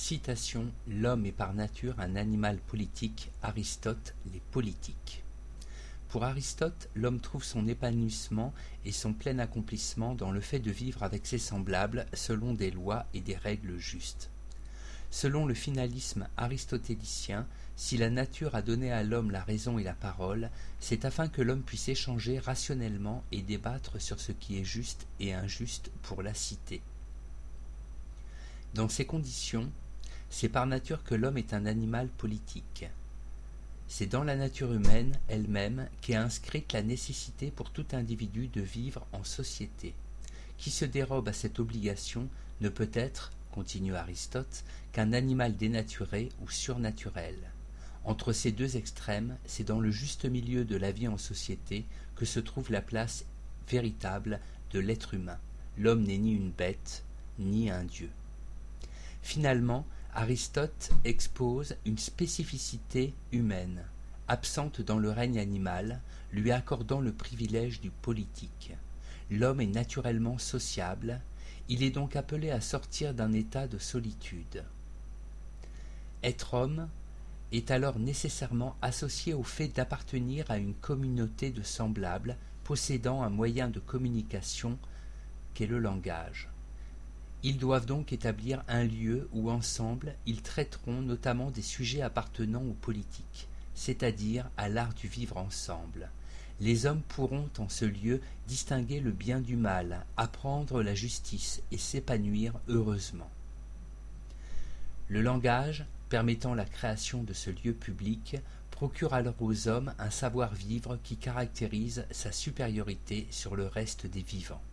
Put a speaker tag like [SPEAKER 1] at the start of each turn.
[SPEAKER 1] Citation: L'homme est par nature un animal politique. Aristote, Les Politiques. Pour Aristote, l'homme trouve son épanouissement et son plein accomplissement dans le fait de vivre avec ses semblables selon des lois et des règles justes. Selon le finalisme aristotélicien, si la nature a donné à l'homme la raison et la parole, c'est afin que l'homme puisse échanger rationnellement et débattre sur ce qui est juste et injuste pour la cité. Dans ces conditions, c'est par nature que l'homme est un animal politique. C'est dans la nature humaine elle-même qu'est inscrite la nécessité pour tout individu de vivre en société. Qui se dérobe à cette obligation ne peut être, continue Aristote, qu'un animal dénaturé ou surnaturel. Entre ces deux extrêmes, c'est dans le juste milieu de la vie en société que se trouve la place véritable de l'être humain. L'homme n'est ni une bête, ni un dieu. Finalement, Aristote expose une spécificité humaine, absente dans le règne animal, lui accordant le privilège du politique. L'homme est naturellement sociable, il est donc appelé à sortir d'un état de solitude. Être homme est alors nécessairement associé au fait d'appartenir à une communauté de semblables possédant un moyen de communication qu'est le langage. Ils doivent donc établir un lieu où ensemble ils traiteront notamment des sujets appartenant aux politiques, c'est-à-dire à l'art du vivre ensemble. Les hommes pourront en ce lieu distinguer le bien du mal, apprendre la justice et s'épanouir heureusement. Le langage, permettant la création de ce lieu public, procure alors aux hommes un savoir-vivre qui caractérise sa supériorité sur le reste des vivants.